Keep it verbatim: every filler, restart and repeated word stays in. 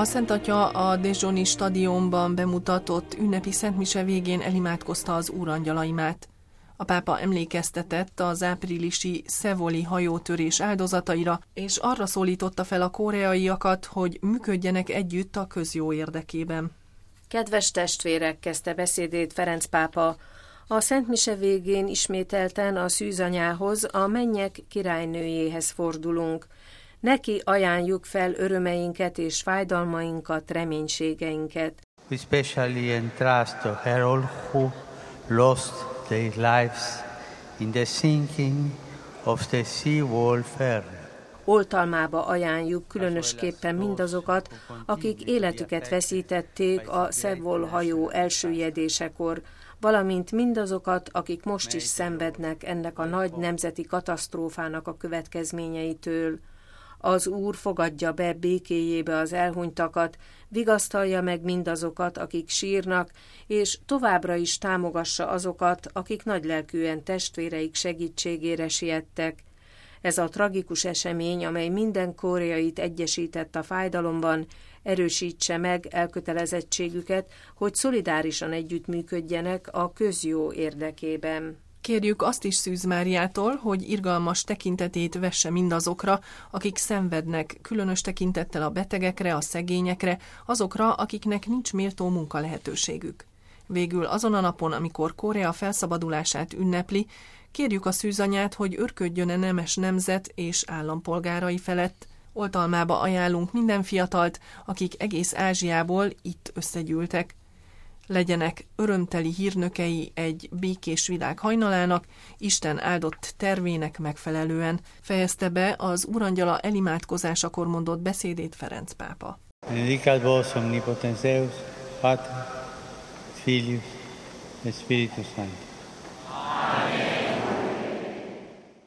A Szent Atya a Désdoni stadionban bemutatott ünnepi szentmise végén elimádkozta az úrangyalaimát. A pápa emlékeztetett az áprilisi szevoli hajótörés áldozataira, és arra szólította fel a koreaiakat, hogy működjenek együtt a közjó érdekében. Kedves testvérek, kezdte beszédét Ferenc pápa, a szentmise végén ismételten a szűzanyához, a mennyek királynőjéhez fordulunk. Neki ajánljuk fel örömeinket és fájdalmainkat, reménységeinket. We specially entrust to her all who lost their lives in the sinking of the sea wall fair. Oltalmába ajánljuk különösképpen mindazokat, akik életüket veszítették a Szevol hajó elsüllyedésekor, valamint mindazokat, akik most is szenvednek ennek a nagy nemzeti katasztrófának a következményeitől. Az Úr fogadja be békéjébe az elhunytakat, vigasztalja meg mindazokat, akik sírnak, és továbbra is támogassa azokat, akik nagylelkűen testvéreik segítségére siettek. Ez a tragikus esemény, amely minden koreait egyesített a fájdalomban, erősítse meg elkötelezettségüket, hogy szolidárisan együttműködjenek a közjó érdekében. Kérjük azt is Szűz Máriától, hogy irgalmas tekintetét vesse mindazokra, akik szenvednek, különös tekintettel a betegekre, a szegényekre, azokra, akiknek nincs méltó munkalehetőségük. Végül azon a napon, amikor Korea felszabadulását ünnepli, kérjük a Szűzanyát, hogy örködjön a nemes nemzet és állampolgárai felett. Oltalmába ajánlunk minden fiatalt, akik egész Ázsiából itt összegyűltek. Legyenek örömteli hírnökei egy békés világ hajnalának, Isten áldott tervének megfelelően, fejezte be az Úrangyala elimádkozásakor mondott beszédét Ferenc pápa. Benedicat vos omnipotens Deus, Pater, Filius, et Spiritus Sanctus.